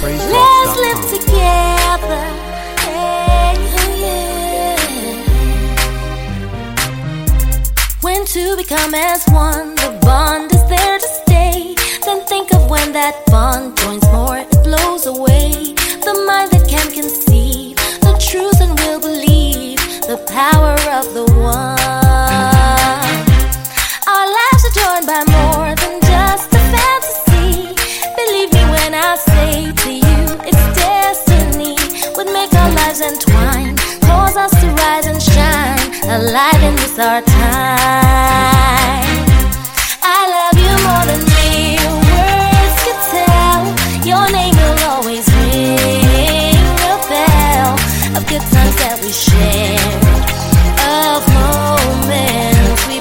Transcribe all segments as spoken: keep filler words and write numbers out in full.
Let's live together. Hey, yeah. When two become as one, the bond is there to stay. Then think of when that bond joins more, it blows away. The mind that can conceive the truth and will believe the power of the one. Our lives are joined by more than just a fantasy. Believe me when I say to you, it's destiny. Would make our lives entwine, cause us to rise and shine, alive in this our time. I love you more than mere words could tell. Your name will always ring a bell of good times that we share, of moments we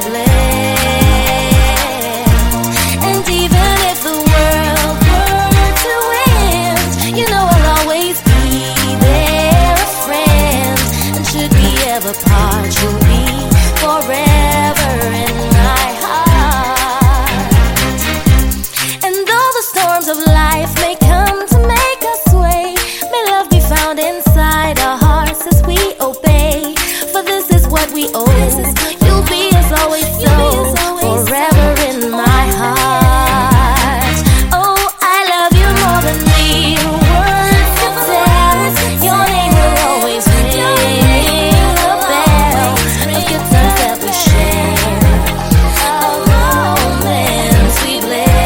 bled. And even if the world were to end, you know I'll always be there, a friend. And should we ever part, you'll be forever in my heart. And though the storms of life may come to make us sway, may love be found inside our hearts as we obey. For this is what we owe. You'll be as always so, forever in my heart. Oh, I love you more than mere words could tell. Your name will always ring a bell of good times that we share, of moments we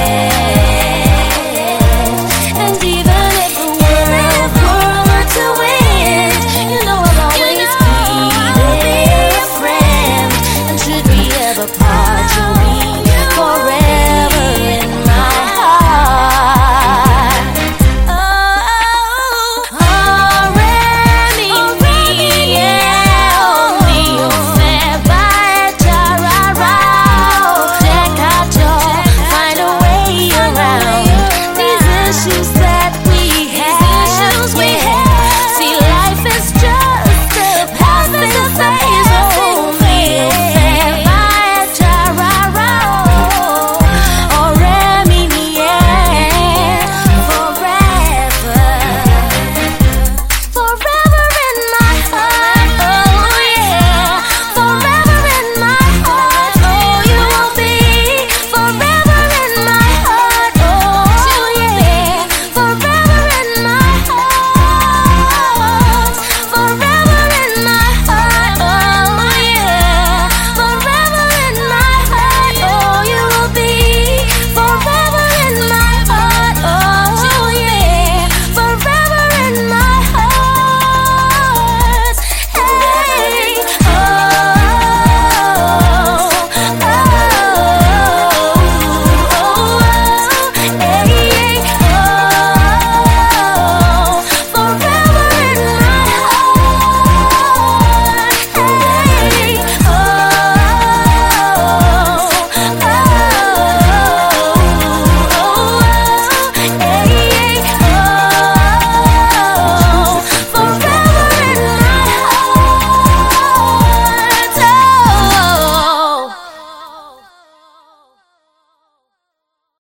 bled. And even if the world were to end, you know I'll always be there, a friend. And should we ever part,